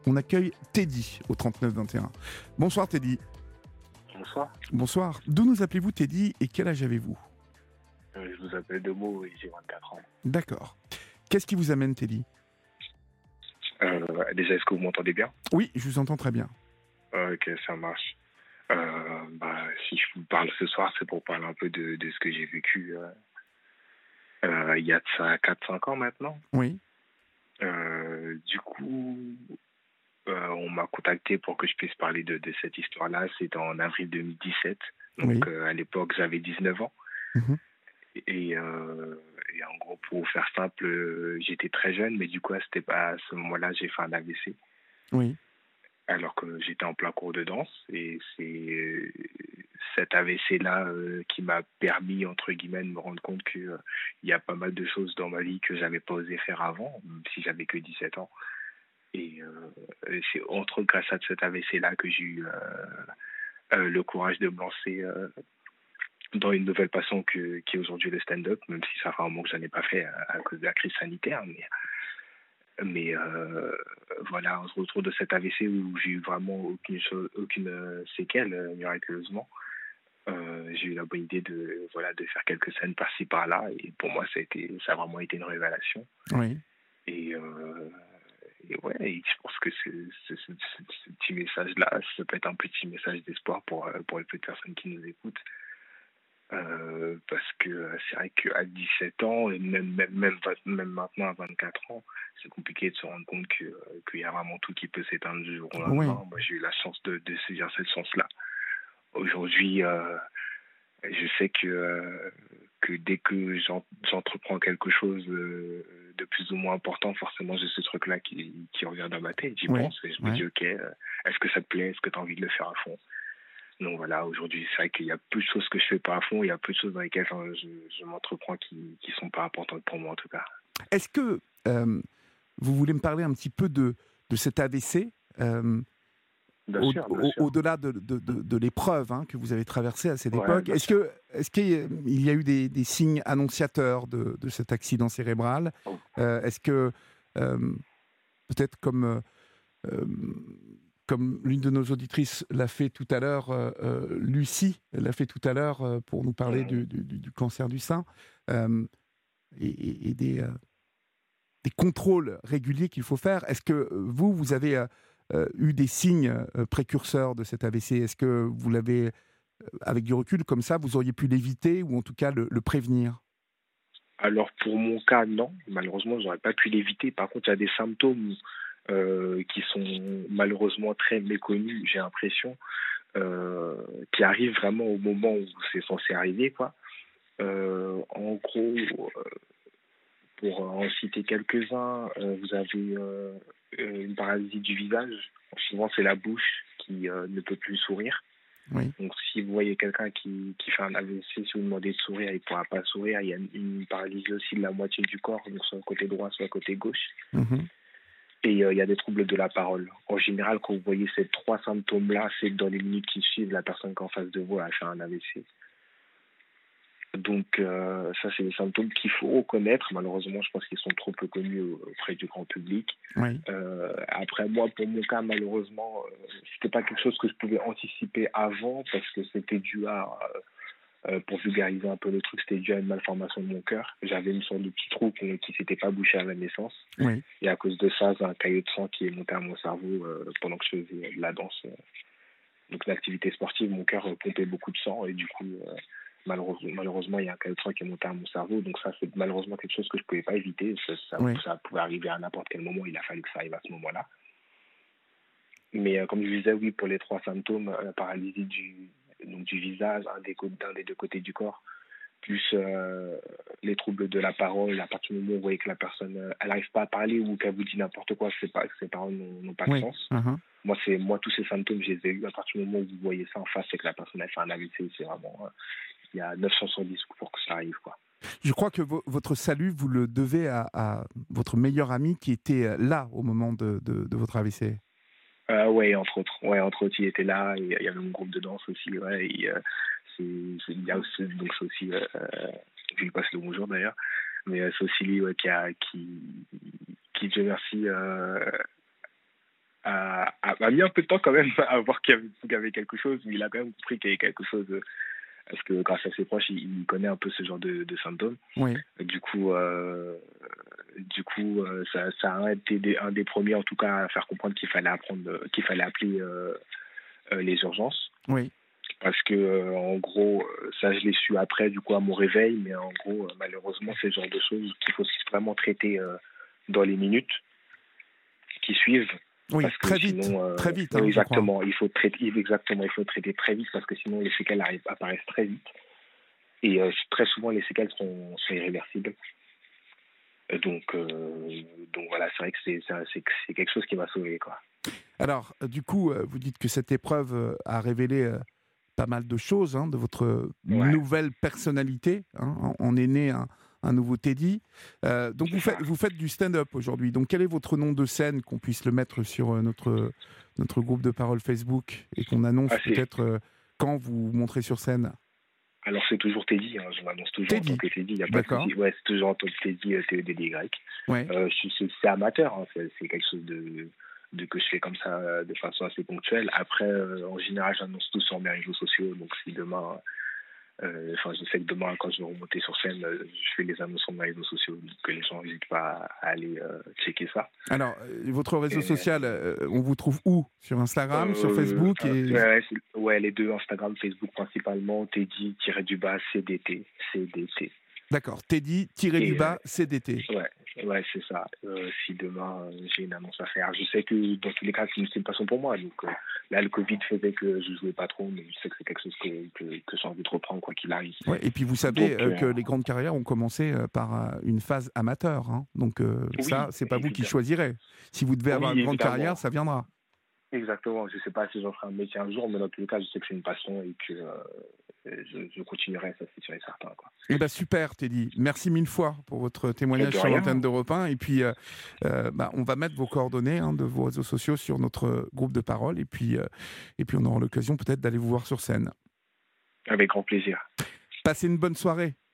On accueille Teddy au 3921. Bonsoir Teddy. Bonsoir. Bonsoir. D'où nous appelez-vous Teddy et quel âge avez-vous ? Je vous appelle de Meaux et j'ai 24 ans. D'accord. Qu'est-ce qui vous amène Teddy ? Déjà, est-ce que vous m'entendez bien ? Oui, je vous entends très bien. Ok, ça marche. Si je vous parle ce soir, c'est pour parler un peu de ce que j'ai vécu il y a de ça 4-5 ans maintenant. Oui. Du coup, on m'a contacté pour que je puisse parler de cette histoire-là. C'était en avril 2017. Donc, Oui. à l'époque, j'avais 19 ans. Mhm. Et en gros, pour faire simple, j'étais très jeune, mais du coup, à ce moment-là, j'ai fait un AVC. Oui. Alors que j'étais en plein cours de danse. Et c'est cet AVC-là qui m'a permis, entre guillemets, de me rendre compte qu'il y a pas mal de choses dans ma vie que j'avais pas osé faire avant, même si j'avais que 17 ans. Et c'est entre autres grâce à cet AVC-là que j'ai eu le courage de me lancer dans une nouvelle passion qui est aujourd'hui le stand-up, même si ça fait un moment que je n'en ai pas fait à cause de la crise sanitaire. Mais voilà, on se retrouve de cet AVC où j'ai eu vraiment aucune séquelle, miraculeusement. J'ai eu la bonne idée de faire quelques scènes par-ci par-là, et pour moi ça a vraiment été une révélation. Oui. Et ouais, et je pense que ce petit message-là, ça peut être un petit message d'espoir pour les peu de personnes qui nous écoutent. Parce que c'est vrai qu'à 17 ans, et même maintenant à 24 ans, c'est compliqué de se rendre compte qu'il y a vraiment tout qui peut s'éteindre du jour au lendemain. Oui. Moi, j'ai eu la chance de saisir cette chance-là. Aujourd'hui, je sais que dès que j'entreprends quelque chose de plus ou moins important, forcément, j'ai ce truc-là qui revient dans ma tête. J'y Oui. pense et je me dis, ok, est-ce que ça te plaît ? Est-ce que tu as envie de le faire à fond ? Donc voilà, aujourd'hui, c'est vrai qu'il y a peu de choses que je fais pas à fond, il y a peu de choses dans lesquelles je m'entreprends qui sont pas importantes pour moi en tout cas. Est-ce que vous voulez me parler un petit peu de cet AVC Bien sûr. au-delà de l'épreuve que vous avez traversée à cette Ouais, époque, bien est-ce qu'il y a eu des signes annonciateurs de cet accident cérébral ? Oh. Est-ce que, peut-être euh, comme l'une de nos auditrices l'a fait tout à l'heure, Lucie l'a fait tout à l'heure pour nous parler du cancer du sein, et des contrôles réguliers qu'il faut faire. Est-ce que vous avez eu des signes précurseurs de cet AVC ? Est-ce que vous l'avez, avec du recul, comme ça, vous auriez pu l'éviter ou en tout cas le prévenir ? Alors pour mon cas, non. Malheureusement, j'aurais pas pu l'éviter. Par contre, il y a des symptômes qui sont malheureusement très méconnus, j'ai l'impression, qui arrivent vraiment au moment où c'est censé arriver, quoi. En gros, pour en citer quelques-uns, vous avez une paralysie du visage. Souvent, c'est la bouche qui ne peut plus sourire. Oui. Donc, si vous voyez quelqu'un qui fait un AVC, si vous demandez de sourire, il ne pourra pas sourire. Il y a une paralysie aussi de la moitié du corps, donc soit côté droit, soit côté gauche. Mm-hmm. Et il y a des troubles de la parole. En général, quand vous voyez ces trois symptômes-là, c'est que dans les minutes qui suivent, la personne qui est en face de vous a fait un AVC. Donc, ça, c'est des symptômes qu'il faut reconnaître. Malheureusement, je pense qu'ils sont trop peu connus auprès du grand public. Oui. Après, moi, pour mon cas, malheureusement, c'était pas quelque chose que je pouvais anticiper avant parce que c'était dû pour vulgariser un peu le truc, c'était dû à une malformation de mon cœur. J'avais une sorte de petit trou qui s'était pas bouché à la naissance. Oui. Et à cause de ça, j'ai un caillot de sang qui est monté à mon cerveau pendant que je faisais de la danse. Donc, l'activité sportive, mon cœur pompait beaucoup de sang et du coup... Malheureusement, il y a un caillot de sang qui est monté à mon cerveau, donc ça, c'est malheureusement quelque chose que je ne pouvais pas éviter. Oui. Ça pouvait arriver à n'importe quel moment, il a fallu que ça arrive à ce moment-là. Mais comme je disais, oui, pour les trois symptômes, la paralysie du visage, d'un des deux côtés du corps, plus les troubles de la parole, à partir du moment où vous voyez que la personne elle n'arrive pas à parler ou qu'elle vous dit n'importe quoi, que ses paroles n'ont pas de Oui. sens. Uh-huh. Moi, tous ces symptômes, je les ai eus à partir du moment où vous voyez ça en face, c'est que la personne a fait un AVC, c'est vraiment... il y a 9 chances sur 10 pour que ça arrive, quoi. Je crois que votre salut, vous le devez à votre meilleur ami qui était là au moment de votre AVC. Ouais, entre autres. Ouais, entre autres, il était là. Et il y avait mon groupe de danse aussi. Ouais, et, il y a aussi, donc c'est aussi, je lui passe le bonjour d'ailleurs, mais c'est aussi lui qui Dieu merci, a mis un peu de temps quand même à voir qu'il y avait quelque chose, mais il a quand même compris qu'il y avait quelque chose, parce que grâce à ses proches, il connaît un peu ce genre de symptômes. Oui. Ça a été un des premiers, en tout cas, à faire comprendre qu'il fallait appeler les urgences. Oui. Parce que, en gros, ça, je l'ai su après, du coup, à mon réveil, mais en gros, malheureusement, c'est le genre de choses qu'il faut vraiment traiter dans les minutes qui suivent. Oui, parce que très sinon, vite, très vite. exactement, il faut traiter très vite parce que sinon les séquelles apparaissent très vite. Et très souvent, les séquelles sont irréversibles. Donc voilà, c'est vrai que c'est quelque chose qui m'a sauvé, quoi. Alors, du coup, vous dites que cette épreuve a révélé pas mal de choses de votre nouvelle personnalité. On est né un nouveau Teddy. Donc vous faites du stand-up aujourd'hui. Donc quel est votre nom de scène, qu'on puisse le mettre sur notre groupe de parole Facebook et qu'on annonce peut-être quand vous montrez sur scène? Alors c'est toujours Teddy, je m'annonce toujours en tant que Teddy. Il y a pas de souci. Ouais, c'est toujours en tant que Teddy, T-E-D-D-Y. Ouais. C'est amateur, c'est quelque chose que je fais comme ça de façon assez ponctuelle. Après, en général, j'annonce tout sur mes réseaux sociaux. Donc si demain, je sais que demain, quand je vais remonter sur scène, je fais les annonces sur mes réseaux sociaux, donc que les gens n'hésitent pas à aller checker ça. Alors, votre réseau social, on vous trouve où? Sur Instagram, sur Facebook Ouais, les deux, Instagram, Facebook principalement, Teddy-CDT. D'accord, Teddy-CDT. Ouais, c'est ça. Si demain j'ai une annonce à faire, je sais que dans tous les cas, c'est une passion pour moi. Donc là, le Covid faisait que je jouais pas trop, mais je sais que c'est quelque chose que j'ai envie de reprendre quoi qu'il arrive. Ouais, et puis vous savez que les grandes carrières ont commencé par une phase amateur. Donc ça, c'est pas vous qui choisirez. Si vous devez avoir une grande carrière, ça viendra. Exactement. Je sais pas si j'en ferai un métier un jour, mais dans tous les cas, je sais que c'est une passion et que je continuerai, ça c'est sûr et certain, quoi. Eh ben super, Teddy. Merci mille fois pour votre témoignage sur l'antenne d'Europe 1. Et puis, on va mettre vos coordonnées de vos réseaux sociaux sur notre groupe de parole. Et puis on aura l'occasion peut-être d'aller vous voir sur scène. Avec grand plaisir. Passez une bonne soirée.